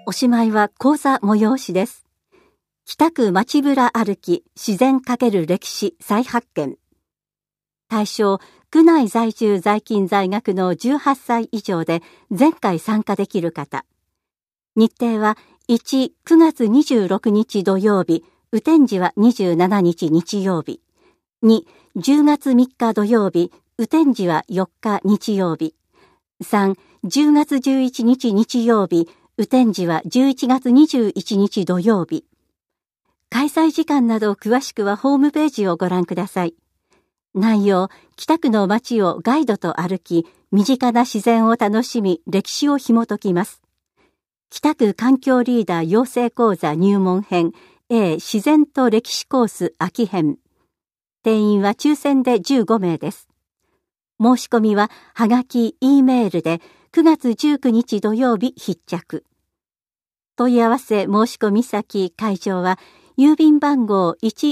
おしまいは講座催しです。北区街ぶら歩き自然×歴史再発見。対象、区内在住在勤在学の18歳以上で前回参加できる方。日程は1、9月26日土曜日、雨天時は27日日曜日。2、10月3日土曜日、雨天時は4日日曜日。3、10月11日日曜日、雨天時は11月21日土曜日。開催時間など詳しくはホームページをご覧ください。内容、北区の街をガイドと歩き、身近な自然を楽しみ、歴史を紐解きます。北区環境リーダー養成講座入門編 A 自然と歴史コース秋編。定員は抽選で15名です。申し込みははがき、E メールで9月19日土曜日必着。問い合わせ申し込み先会場は郵便番号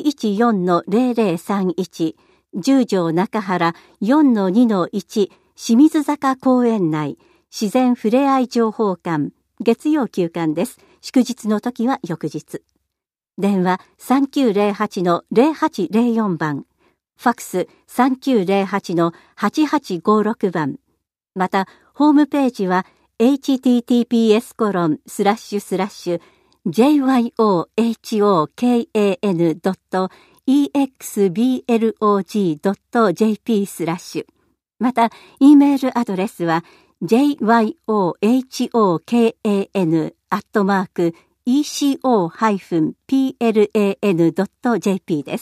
114-0031 十条中原 4-2-1 清水坂公園内自然ふれあい情報館月曜休館です。祝日の時は翌日。電話 3908-0804 番。ファックス 3908-8856 番。また、ホームページは jyhokan.exblog.jp/ また、E メールアドレスはjyohokan.eco-plan.jp です。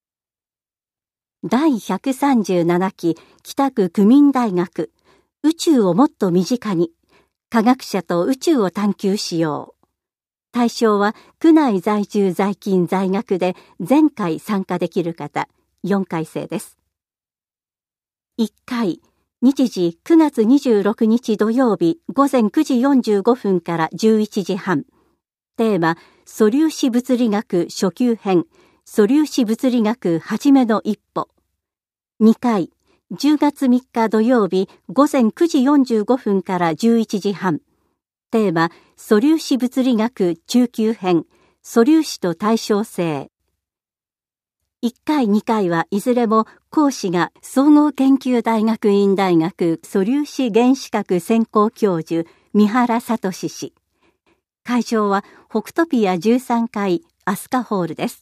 第137期北区区民大学宇宙をもっと身近に科学者と宇宙を探求しよう。対象は区内在住在勤在学で前回参加できる方4回生です。1回日時9月26日土曜日午前9時45分から11時半。テーマ素粒子物理学初級編素粒子物理学はじめの一歩。2回10月3日土曜日午前9時45分から11時半。テーマ素粒子物理学中級編素粒子と対称性。1回2回はいずれも講師が総合研究大学院大学素粒子原子核専攻教授三原聡氏。会場は北トピア13階アスカホールです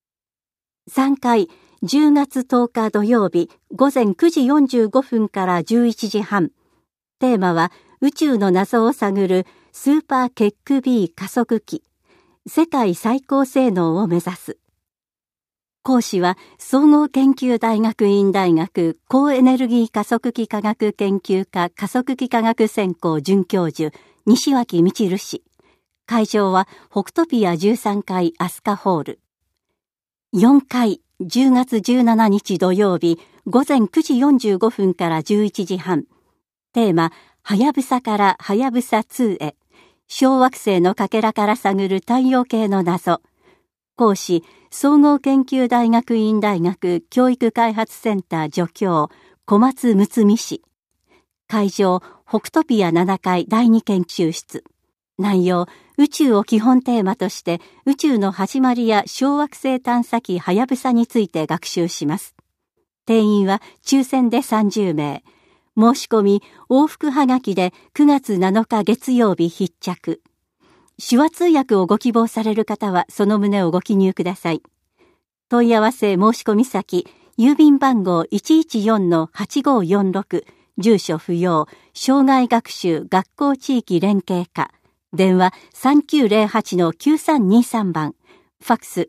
。3回10月10日土曜日午前9時45分から11時半。テーマは宇宙の謎を探るスーパーケック B 加速器。世界最高性能を目指す。講師は総合研究大学院大学高エネルギー加速器科学研究科加速器科学専攻准教授西脇みちる氏。会場は北トピア13階アスカホール。4回10月17日土曜日午前9時45分から11時半。テーマ、はやぶさからはやぶさ2へ。小惑星のかけらから探る太陽系の謎。講師、総合研究大学院大学教育開発センター助教、小松睦美氏。会場、北トピア7階第2研究室。内容、宇宙を基本テーマとして宇宙の始まりや小惑星探査機はやぶさについて学習します。定員は抽選で30名。申し込み往復はがきで9月7日月曜日必着。手話通訳をご希望される方はその旨をご記入ください。問い合わせ申し込み先、郵便番号 114-8546、住所不要、障害学習学校地域連携課。電話 3908-9323 番、ファックス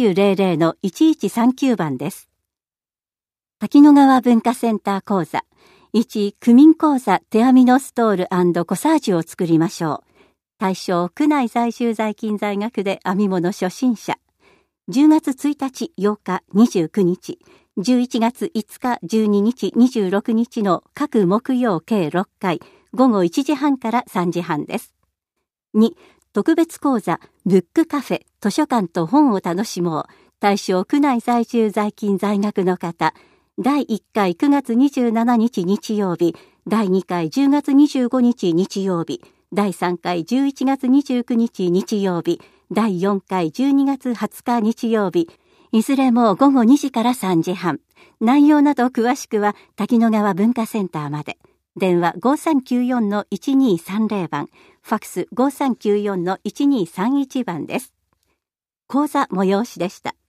3900-1139 番です。滝野川文化センター講座1、区民講座手編みのストール&コサージュを作りましょう。対象、区内在住在勤在学で編み物初心者。10月1日、8日、29日、11月5日、12日、26日の各木曜計6回、午後1時半から3時半です。2、特別講座ブックカフェ図書館と本を楽しもう。対象、区内在住在勤在学の方。第1回9月27日日曜日、第2回10月25日日曜日、 第3回11月29日日曜日、第4回12月20日日曜日、いずれも午後2時から3時半。内容など詳しくは滝野川文化センターまで。電話 5394-1230 番、ファクス 5394-1231 番です。講座催しでした。